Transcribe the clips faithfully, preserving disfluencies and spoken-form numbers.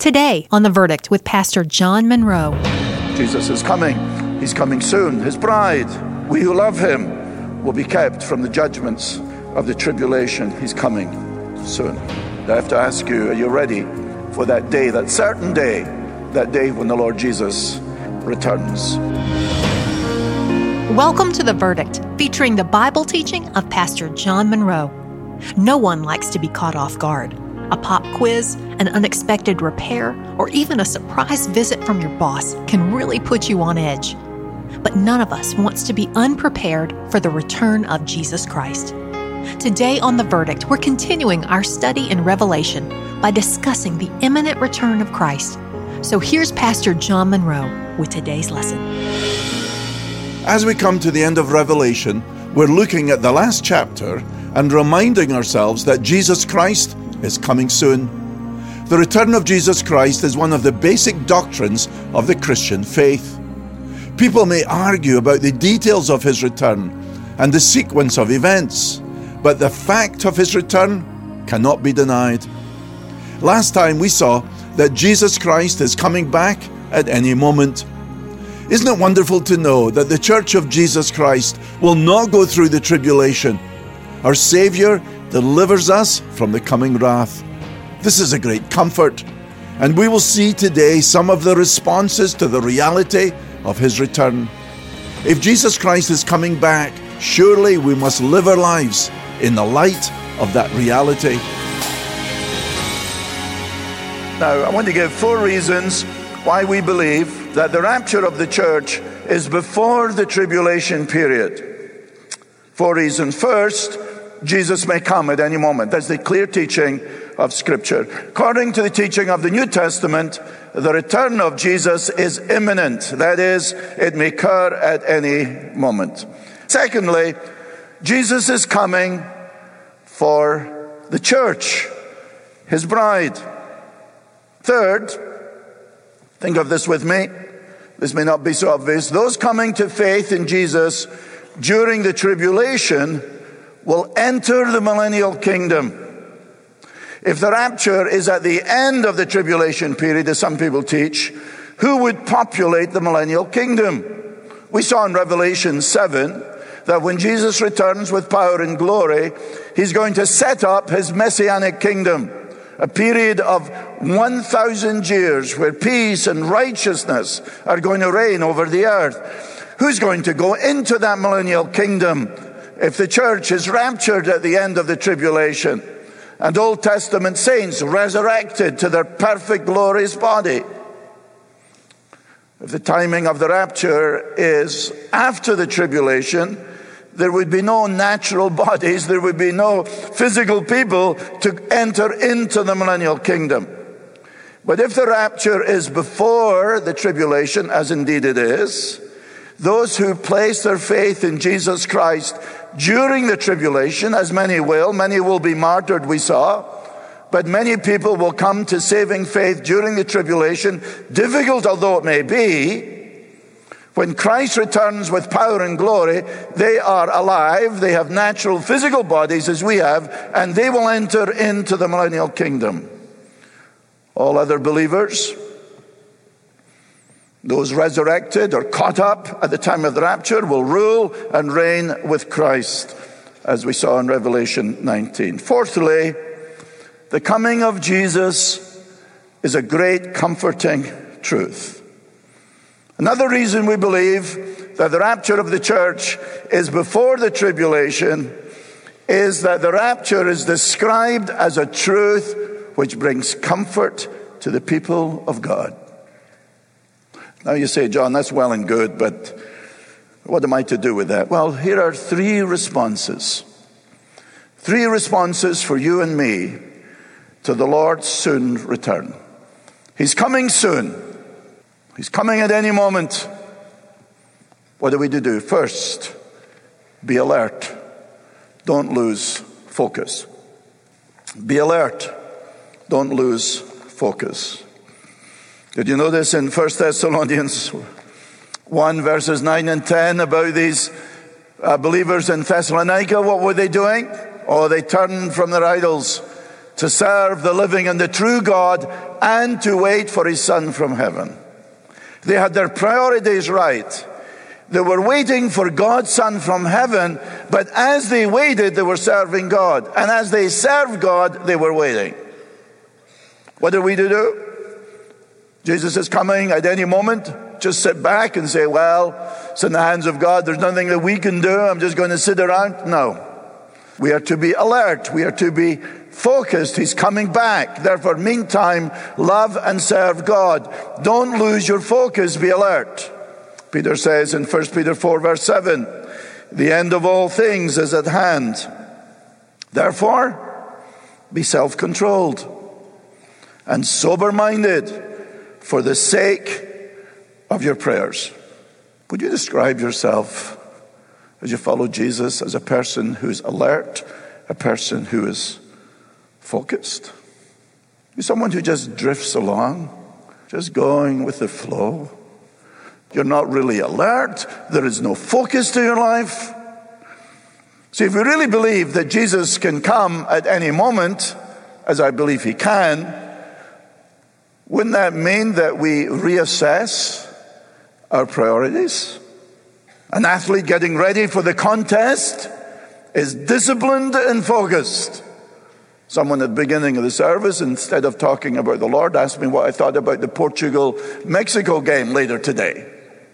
Today on The Verdict with Pastor John Monroe. Jesus is coming. He's coming soon. His bride, we who love him, will be kept from the judgments of the tribulation. He's coming soon. I have to ask you, are you ready for that day, that certain day, that day when the Lord Jesus returns? Welcome to The Verdict, featuring the Bible teaching of Pastor John Monroe. No one likes to be caught off guard. A pop quiz, an unexpected repair, or even a surprise visit from your boss can really put you on edge. But none of us wants to be unprepared for the return of Jesus Christ. Today on The Verdict, we're continuing our study in Revelation by discussing the imminent return of Christ. So here's Pastor John Monroe with today's lesson. As we come to the end of Revelation, we're looking at the last chapter and reminding ourselves that Jesus Christ is coming soon. The return of Jesus Christ is one of the basic doctrines of the Christian faith. People may argue about the details of his return and the sequence of events, but the fact of his return cannot be denied. Last time we saw that Jesus Christ is coming back at any moment. Isn't it wonderful to know that the Church of Jesus Christ will not go through the tribulation? Our Savior delivers us from the coming wrath. This is a great comfort, and we will see today some of the responses to the reality of his return. If Jesus Christ is coming back, surely we must live our lives in the light of that reality. Now, I want to give four reasons why we believe that the rapture of the church is before the tribulation period. Four reasons. First, Jesus may come at any moment. That's the clear teaching of Scripture. According to the teaching of the New Testament, the return of Jesus is imminent. That is, it may occur at any moment. Secondly, Jesus is coming for the church, his bride. Third, think of this with me. This may not be so obvious. Those coming to faith in Jesus during the tribulation will enter the millennial kingdom. If the rapture is at the end of the tribulation period, as some people teach, who would populate the millennial kingdom? We saw in Revelation seven that when Jesus returns with power and glory, he's going to set up his messianic kingdom, a period of one thousand years where peace and righteousness are going to reign over the earth. Who's going to go into that millennial kingdom if the church is raptured at the end of the tribulation and Old Testament saints resurrected to their perfect glorious body? If the timing of the rapture is after the tribulation, there would be no natural bodies, there would be no physical people to enter into the millennial kingdom. But if the rapture is before the tribulation, as indeed it is, those who place their faith in Jesus Christ during the tribulation, as many will, many will be martyred, we saw, but many people will come to saving faith during the tribulation, difficult although it may be. When Christ returns with power and glory, they are alive, they have natural physical bodies as we have, and they will enter into the millennial kingdom. All other believers, those resurrected or caught up at the time of the rapture, will rule and reign with Christ, as we saw in Revelation nineteen. Fourthly, the coming of Jesus is a great comforting truth. Another reason we believe that the rapture of the church is before the tribulation is that the rapture is described as a truth which brings comfort to the people of God. Now you say, John, that's well and good, but what am I to do with that? Well, here are three responses. Three responses for you and me to the Lord's soon return. He's coming soon. He's coming at any moment. What are we to do? First, be alert. Don't lose focus. Be alert. Don't lose focus. Did you notice in First Thessalonians one, verses nine and ten, about these uh, believers in Thessalonica? What were they doing? Oh, they turned from their idols to serve the living and the true God and to wait for his Son from heaven. They had their priorities right. They were waiting for God's Son from heaven, but as they waited, they were serving God. And as they served God, they were waiting. What are we to do? Jesus is coming at any moment. Just sit back and say, well, it's in the hands of God. There's nothing that we can do. I'm just going to sit around. No. We are to be alert. We are to be focused. He's coming back. Therefore, meantime, love and serve God. Don't lose your focus. Be alert. Peter says in First Peter four, verse seven, the end of all things is at hand. Therefore, be self-controlled and sober-minded for the sake of your prayers. Would you describe yourself as you follow Jesus as a person who is alert, a person who is focused? You're someone who just drifts along, just going with the flow. You're not really alert. There is no focus to your life. See, if we really believe that Jesus can come at any moment, as I believe he can, wouldn't that mean that we reassess our priorities? An athlete getting ready for the contest is disciplined and focused. Someone at the beginning of the service, instead of talking about the Lord, asked me what I thought about the Portugal-Mexico game later today.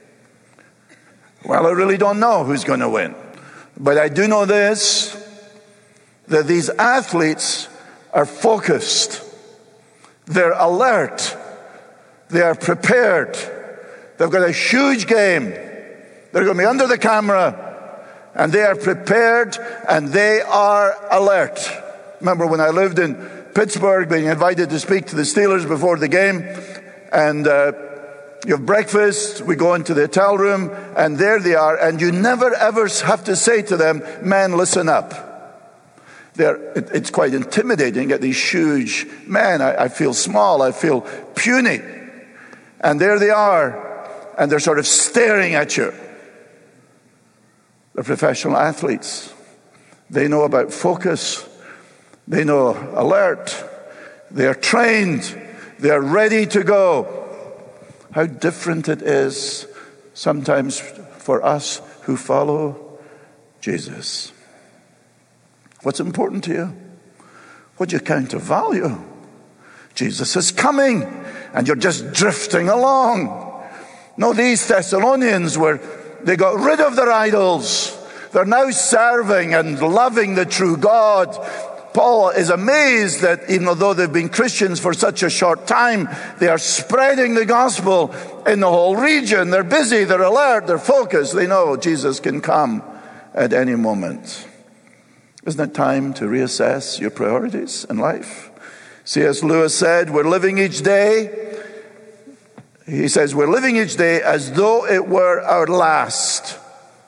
Well, I really don't know who's going to win. But I do know this, that these athletes are focused. They're alert. They are prepared. They've got a huge game. They're going to be under the camera, and they are prepared, and they are alert. Remember when I lived in Pittsburgh, being invited to speak to the Steelers before the game, and uh, you have breakfast, we go into the hotel room, and there they are, and you never ever have to say to them, "Man, listen up." They're, it, it's quite intimidating at these huge men. I, I feel small, I feel puny. And there they are, and they're sort of staring at you. They're professional athletes. They know about focus. They know alert. They are trained. They are ready to go. How different it is sometimes for us who follow Jesus. What's important to you? What do you count of value? Jesus is coming, and you're just drifting along. No, these Thessalonians were, they got rid of their idols. They're now serving and loving the true God. Paul is amazed that even though they've been Christians for such a short time, they are spreading the gospel in the whole region. They're busy, they're alert, they're focused. They know Jesus can come at any moment. Isn't it time to reassess your priorities in life? C S Lewis said, we're living each day. He says, we're living each day as though it were our last,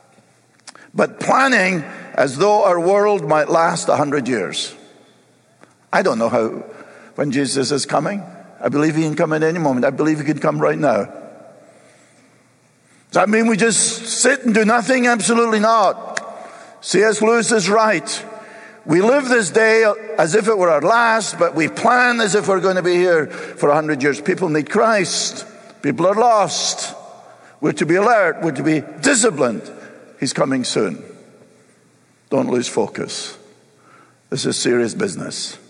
but planning as though our world might last a hundred years. I don't know how, when Jesus is coming. I believe he can come at any moment. I believe he could come right now. Does that mean we just sit and do nothing? Absolutely not. C S Lewis is right. We live this day as if it were our last, but we plan as if we're going to be here for a hundred years. People need Christ. People are lost. We're to be alert. We're to be disciplined. He's coming soon. Don't lose focus. This is serious business.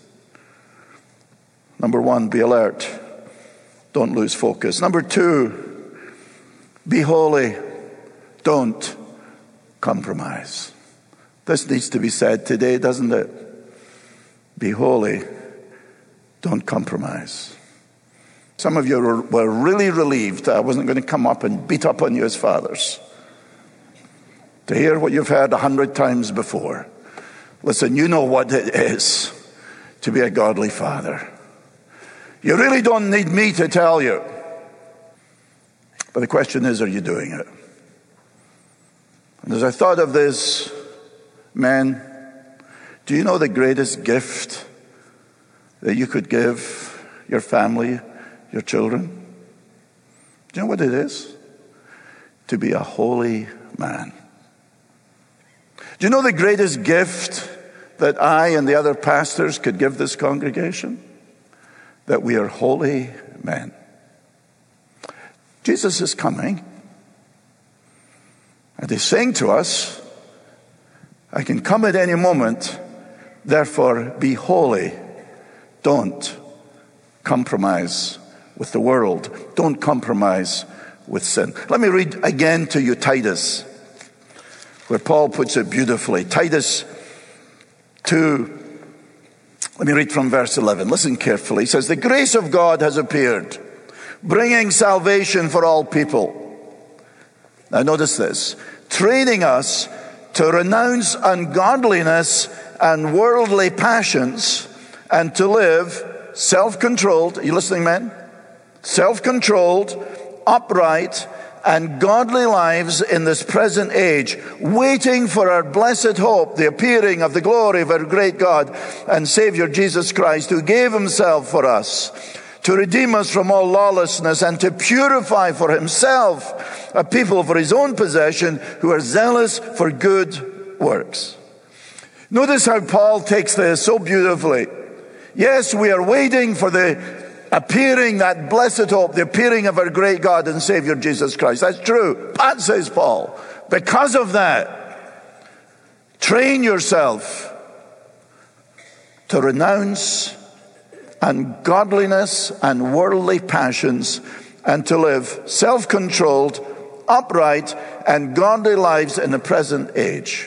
Number one, be alert. Don't lose focus. Number two, be holy. Don't compromise. This needs to be said today, doesn't it? Be holy. Don't compromise. Some of you were really relieved that I wasn't going to come up and beat up on you as fathers. To hear what you've heard a hundred times before. Listen, you know what it is to be a godly father. You really don't need me to tell you. But the question is, are you doing it? And as I thought of this, men, do you know the greatest gift that you could give your family, your children? Do you know what it is? To be a holy man. Do you know the greatest gift that I and the other pastors could give this congregation? That we are holy men. Jesus is coming, and he's saying to us, I can come at any moment, therefore be holy. Don't compromise with the world. Don't compromise with sin. Let me read again to you Titus, where Paul puts it beautifully. Titus two, let me read from verse eleven. Listen carefully. He says, the grace of God has appeared, bringing salvation for all people. Now notice this. Training us to renounce ungodliness and worldly passions and to live self-controlled. Are you listening, men? Self-controlled, upright, and godly lives in this present age, waiting for our blessed hope, the appearing of the glory of our great God and Savior Jesus Christ, who gave himself for us to redeem us from all lawlessness and to purify for himself a people for his own possession who are zealous for good works. Notice how Paul takes this so beautifully. Yes, we are waiting for the appearing, that blessed hope, the appearing of our great God and Savior Jesus Christ. That's true. But, says Paul, because of that, train yourself to renounce ungodliness and worldly passions and to live self-controlled, upright, and godly lives in the present age.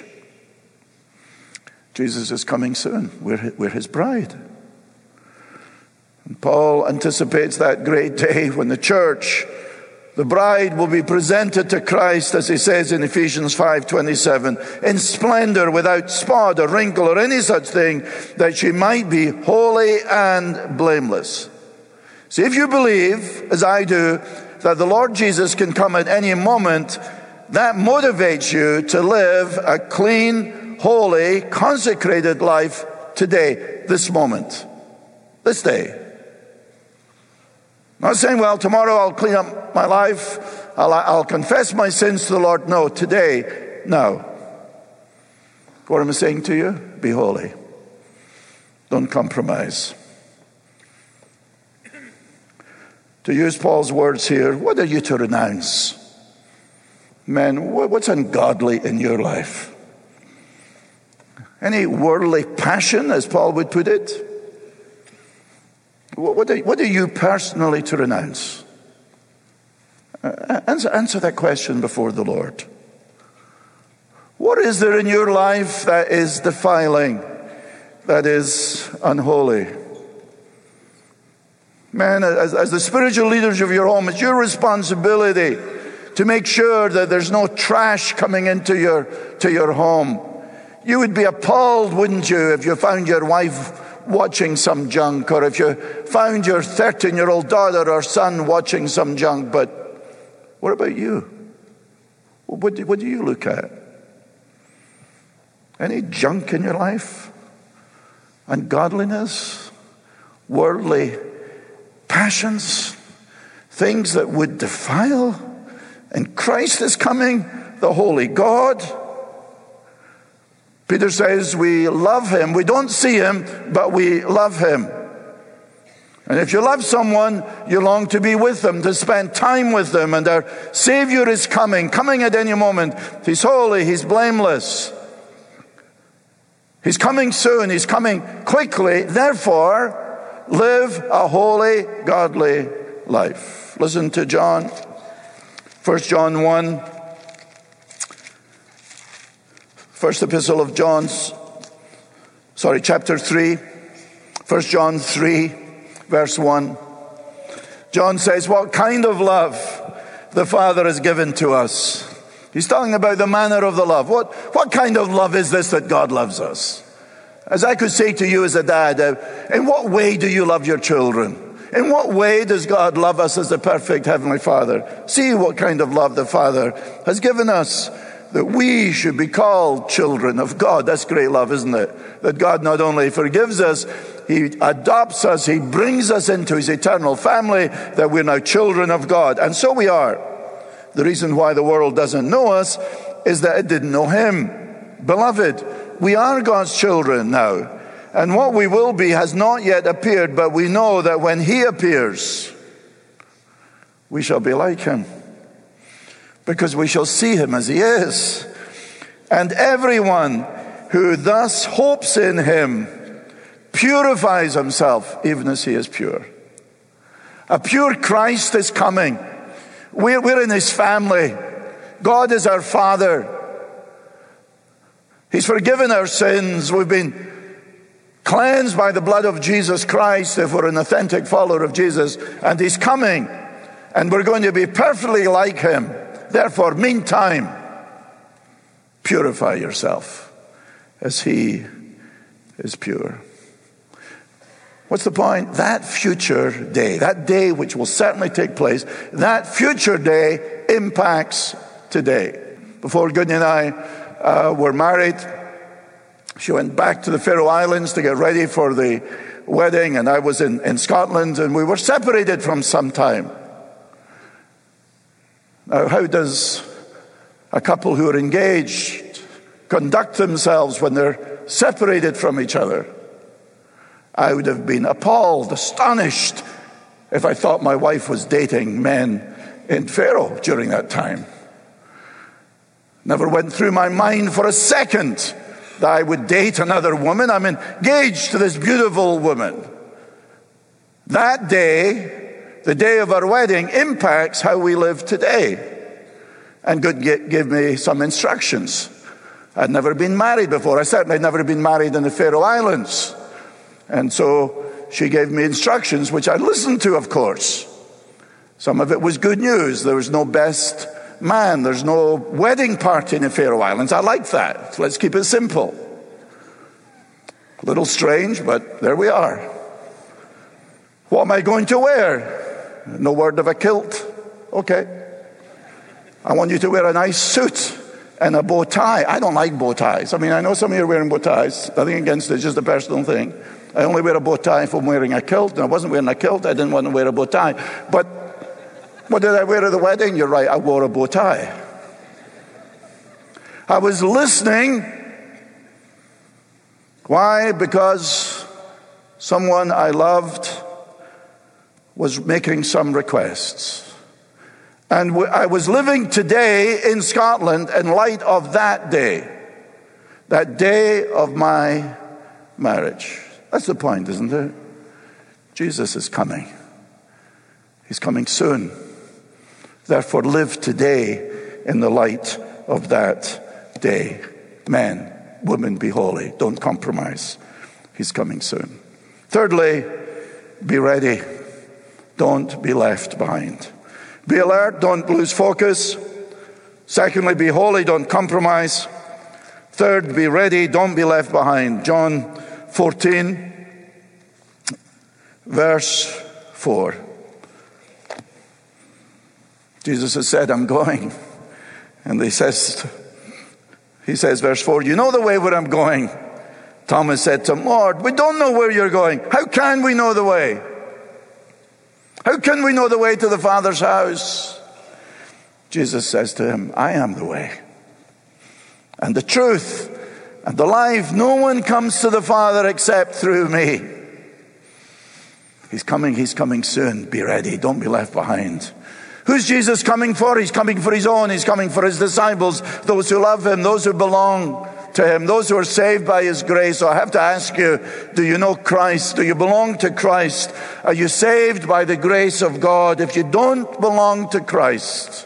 Jesus is coming soon. We're, we're his bride. And Paul anticipates that great day when the church, the bride, will be presented to Christ, as he says in Ephesians five twenty-seven, in splendor, without spot or wrinkle or any such thing, that she might be holy and blameless. See, if you believe, as I do, that the Lord Jesus can come at any moment, that motivates you to live a clean, holy, consecrated life today, this moment, this day. Not saying, well, tomorrow I'll clean up my life, I'll, I'll confess my sins to the Lord. No, today, no. What am I saying to you? Be holy. Don't compromise. To use Paul's words here, what are you to renounce? Men, what's ungodly in your life? Any worldly passion, as Paul would put it? What are, what are you personally to renounce? Uh, answer, answer that question before the Lord. What is there in your life that is defiling, that is unholy? Man, as, as the spiritual leaders of your home, it's your responsibility to make sure that there's no trash coming into your, to your home. You would be appalled, wouldn't you, if you found your wife watching some junk, or if you found your thirteen-year-old daughter or son watching some junk. But what about you? What do, what do you look at? Any junk in your life? Ungodliness? Worldly passions? Things that would defile? And Christ is coming, the holy God. Peter says we love him. We don't see him, but we love him. And if you love someone, you long to be with them, to spend time with them. And our Savior is coming, coming at any moment. He's holy, he's blameless. He's coming soon, he's coming quickly. Therefore, live a holy, godly life. Listen to John, First John one. First epistle of John's, sorry, chapter three, First John three, verse one. John says, what kind of love the Father has given to us. He's talking about the manner of the love. What, what kind of love is this that God loves us? As I could say to you as a dad, uh, in what way do you love your children? In what way does God love us as the perfect Heavenly Father? See what kind of love the Father has given us, that we should be called children of God. That's great love, isn't it? That God not only forgives us, he adopts us, he brings us into his eternal family, that we're now children of God. And so we are. The reason why the world doesn't know us is that it didn't know him. Beloved, we are God's children now. And what we will be has not yet appeared, but we know that when he appears, we shall be like him, because we shall see him as he is. And everyone who thus hopes in him purifies himself, even as he is pure. A pure Christ is coming. We're, we're in his family. God is our Father. He's forgiven our sins. We've been cleansed by the blood of Jesus Christ if we're an authentic follower of Jesus. And he's coming. And we're going to be perfectly like him. Therefore, meantime, purify yourself as he is pure. What's the point? That future day, that day which will certainly take place, that future day impacts today. Before Goodney and I uh, were married, she went back to the Faroe Islands to get ready for the wedding, and I was in, in Scotland, and we were separated from some time. Now, how does a couple who are engaged conduct themselves when they're separated from each other? I would have been appalled, astonished, if I thought my wife was dating men in Faroe during that time. Never went through my mind for a second that I would date another woman. I'm engaged to this beautiful woman. That day, the day of our wedding, impacts how we live today. And God gave me some instructions. I'd never been married before. I certainly had never been married in the Faroe Islands. And so she gave me instructions, which I listened to, of course. Some of it was good news. There was no best man. There's no wedding party in the Faroe Islands. I like that. So let's keep it simple. A little strange, but there we are. What am I going to wear? No word of a kilt. Okay. I want you to wear a nice suit and a bow tie. I don't like bow ties. I mean, I know some of you are wearing bow ties. Nothing against it, it's just a personal thing. I only wear a bow tie if I'm wearing a kilt. And I wasn't wearing a kilt. I didn't want to wear a bow tie. But what did I wear at the wedding? You're right, I wore a bow tie. I was listening. Why? Because someone I loved was making some requests. And I was living today in Scotland in light of that day. That day of my marriage. That's the point, isn't it? Jesus is coming. He's coming soon. Therefore, live today in the light of that day. Men, women, be holy. Don't compromise. He's coming soon. Thirdly, be ready. Don't be left behind. Be alert. Don't lose focus. Secondly, be holy. Don't compromise. Third, be ready. Don't be left behind. John fourteen, verse four. Jesus has said, I'm going. And he says, he says, verse four, you know the way where I'm going. Thomas said to him, Lord, we don't know where you're going. How can we know the way? How can we know the way to the Father's house? Jesus says to him, I am the way and the truth and the life. No one comes to the Father except through me. He's coming, he's coming soon. Be ready. Don't be left behind. Who's Jesus coming for? He's coming for his own. He's coming for his disciples, those who love him, those who belong to him, those who are saved by his grace. So I have to ask you, do you know Christ? Do you belong to Christ? Are you saved by the grace of God? If you don't belong to Christ,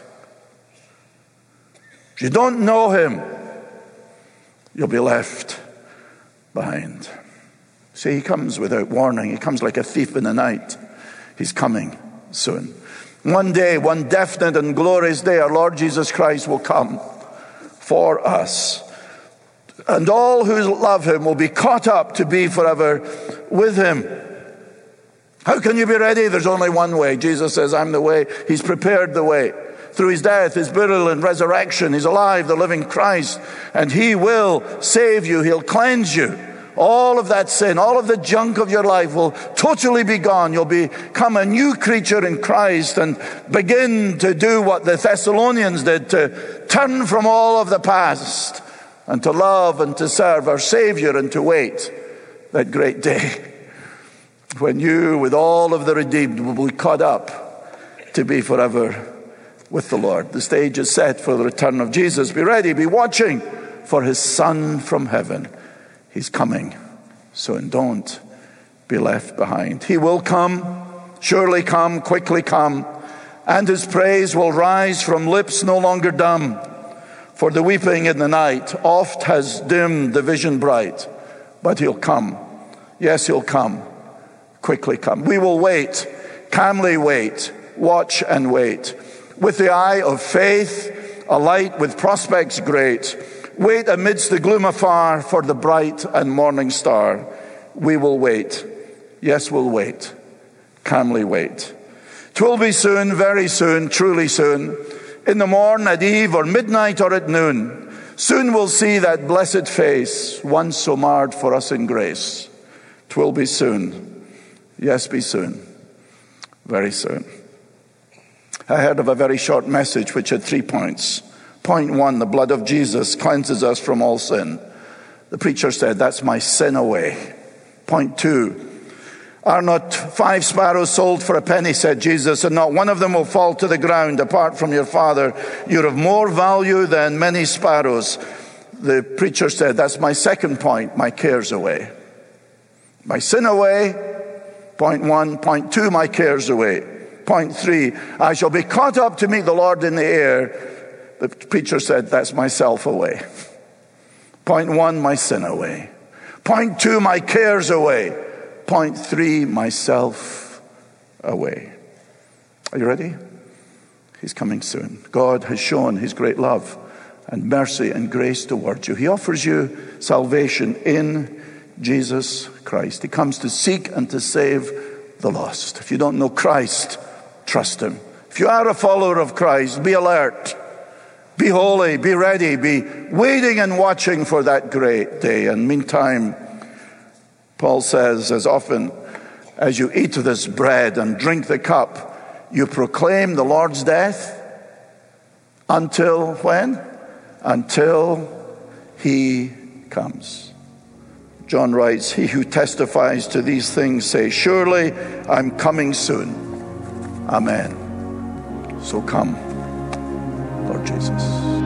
if you don't know him, you'll be left behind. See, he comes without warning. He comes like a thief in the night. He's coming soon. One day, one definite and glorious day, our Lord Jesus Christ will come for us. And all who love him will be caught up to be forever with him. How can you be ready? There's only one way. Jesus says, I'm the way. He's prepared the way. Through his death, his burial, and resurrection, he's alive, the living Christ. And he will save you. He'll cleanse you. All of that sin, all of the junk of your life will totally be gone. You'll become a new creature in Christ and begin to do what the Thessalonians did, to turn from all of the past and to love and to serve our Savior and to wait that great day when you, with all of the redeemed, will be caught up to be forever with the Lord. The stage is set for the return of Jesus. Be ready, be watching for his Son from heaven. He's coming soon. Don't be left behind. He will come, surely come, quickly come, and his praise will rise from lips no longer dumb. For the weeping in the night oft has dimmed the vision bright, but he'll come. Yes, he'll come. Quickly come. We will wait, calmly wait, watch and wait, with the eye of faith, alight with prospects great. Wait amidst the gloom afar for the bright and morning star. We will wait. Yes, we'll wait. Calmly wait. 'Twill be soon, very soon, truly soon. In the morn, at eve, or midnight, or at noon. Soon we'll see that blessed face, once so marred for us in grace. 'Twill be soon. Yes, be soon. Very soon. I heard of a very short message which had three points. Point one, the blood of Jesus cleanses us from all sin. The preacher said, that's my sin away. Point two, are not five sparrows sold for a penny, said Jesus, and not one of them will fall to the ground apart from your Father. You're of more value than many sparrows. The preacher said, that's my second point, my cares away. My sin away, point one. Point two, my cares away. Point three, I shall be caught up to meet the Lord in the air. The preacher said, that's myself away. Point one, my sin away. Point two, my cares away. Point three, myself away. Are you ready? He's coming soon. God has shown his great love and mercy and grace towards you. He offers you salvation in Jesus Christ. He comes to seek and to save the lost. If you don't know Christ, trust him. If you are a follower of Christ, be alert. Be holy, be ready, be waiting and watching for that great day. And meantime, Paul says, as often as you eat this bread and drink the cup, you proclaim the Lord's death until when? Until he comes. John writes, he who testifies to these things say, surely I'm coming soon. Amen. So come, Lord Jesus.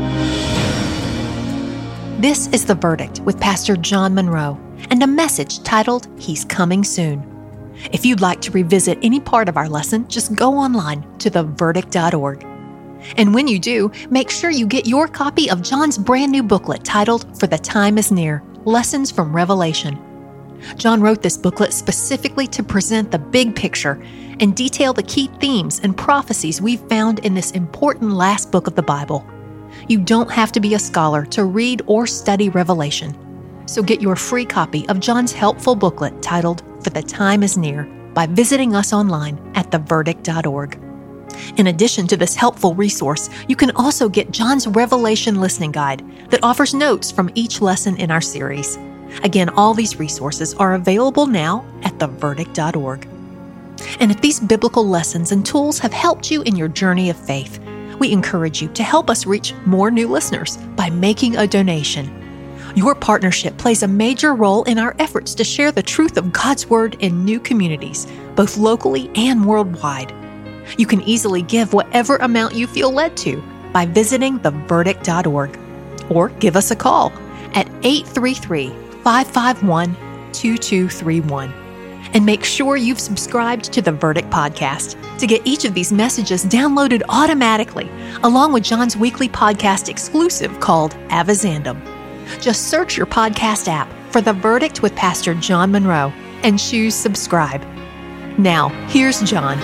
This is The Verdict with Pastor John Monroe and a message titled, He's Coming Soon. If you'd like to revisit any part of our lesson, just go online to the verdict dot org. And when you do, make sure you get your copy of John's brand new booklet titled, For the Time is Near, Lessons from Revelation. John wrote this booklet specifically to present the big picture and detail the key themes and prophecies we've found in this important last book of the Bible. You don't have to be a scholar to read or study Revelation. So get your free copy of John's helpful booklet titled, For the Time is Near, by visiting us online at the verdict dot org. In addition to this helpful resource, you can also get John's Revelation Listening Guide that offers notes from each lesson in our series. Again, all these resources are available now at the verdict dot org. And if these biblical lessons and tools have helped you in your journey of faith, we encourage you to help us reach more new listeners by making a donation. Your partnership plays a major role in our efforts to share the truth of God's Word in new communities, both locally and worldwide. You can easily give whatever amount you feel led to by visiting the verdict dot org or give us a call at eight three three, five five one, two two three one. And make sure you've subscribed to the Verdict Podcast to get each of these messages downloaded automatically, along with John's weekly podcast exclusive called Avizandum. Just search your podcast app for The Verdict with Pastor John Monroe and choose subscribe. Now, here's John.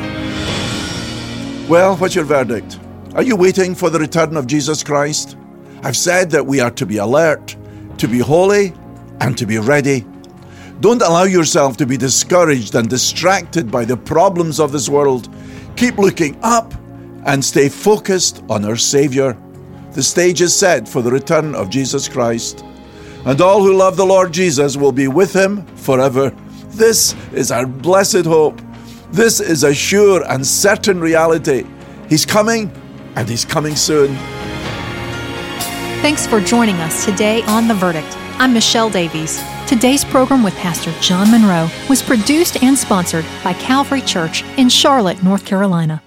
Well, what's your verdict? Are you waiting for the return of Jesus Christ? I've said that we are to be alert, to be holy, and to be ready. Don't allow yourself to be discouraged and distracted by the problems of this world. Keep looking up and stay focused on our Savior. The stage is set for the return of Jesus Christ, and all who love the Lord Jesus will be with him forever. This is our blessed hope. This is a sure and certain reality. He's coming, and he's coming soon. Thanks for joining us today on The Verdict. I'm Michelle Davies. Today's program with Pastor John Monroe was produced and sponsored by Calvary Church in Charlotte, North Carolina.